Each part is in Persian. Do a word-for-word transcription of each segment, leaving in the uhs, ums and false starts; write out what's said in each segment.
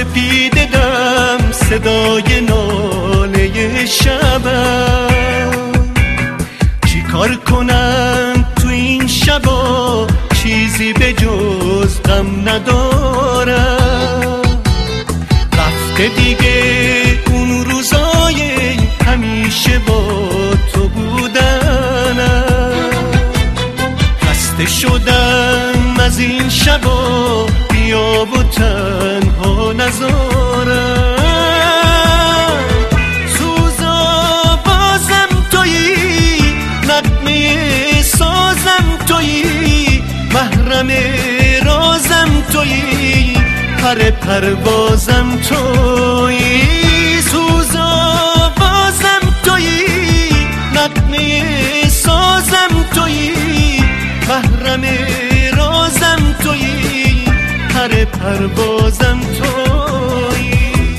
سپیده دم صدای ناله شبم، چی کار کنم تو این شبا چیزی به جز غم ندارم. رفته دیگه اون روزای همیشه با تو بودنم، خسته شدم از این شبا بیا و تنها نذارم. سوزا بازم تویی، نغمه سازم تویی، محرم رازم تویی، پر پروازم تویی. سوزا بازم تویی، نغمه سازم تویی، محرم رازم تویی، پر پروازم تویی.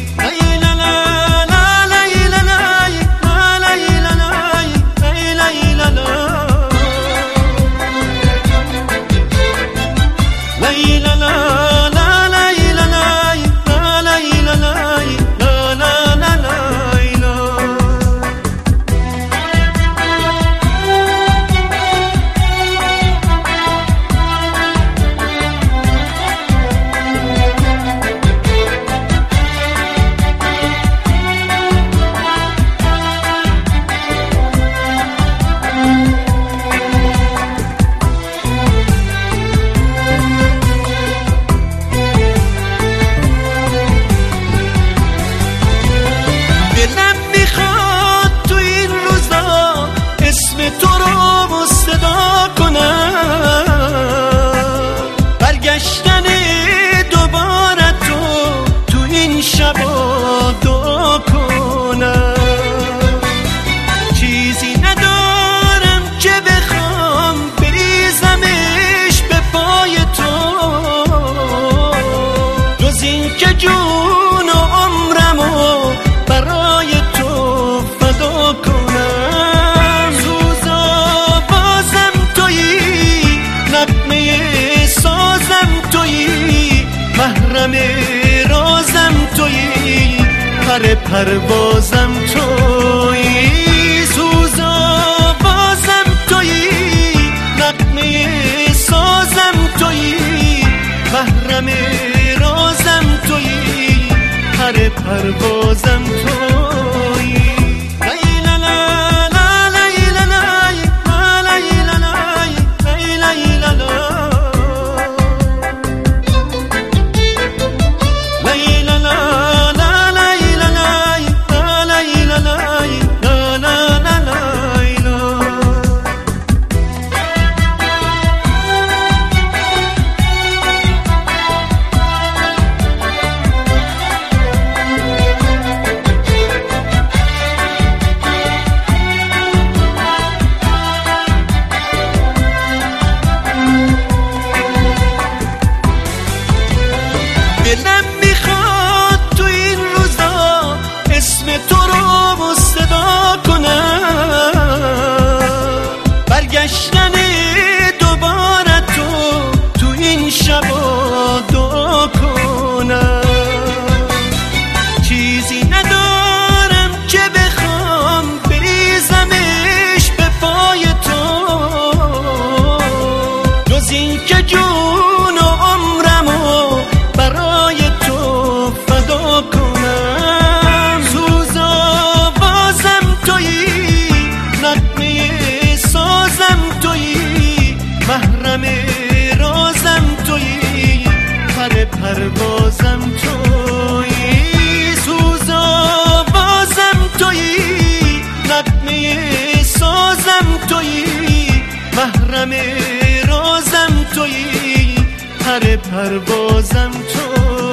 جون و عمرمو برای تو فدا کنم. سوزا بازم تویی، نغمه سازم تویی، محرم رازم تویی، پر پروازم تویی. سوزا بازم تویی، نغمه سازم تویی، محرم رازم تویی، پر پروازم تویی. دلم میخواد تو این روزا اسم تو رو صدا کنم، برگشتن دوباره تو تو این شبا دعا کنم. چیزی ندارم که بخوام بریزمش به پای تو، جز این که جون و عمرمو برای تو فدا کنم. سوزا بازم تویی، نغمه سازم تویی، محرم رازم تویی، پر پروازم تویی. سوزا بازم تویی، نغمه سازم تویی، محرم رازم تویی، پر پروازم تویی.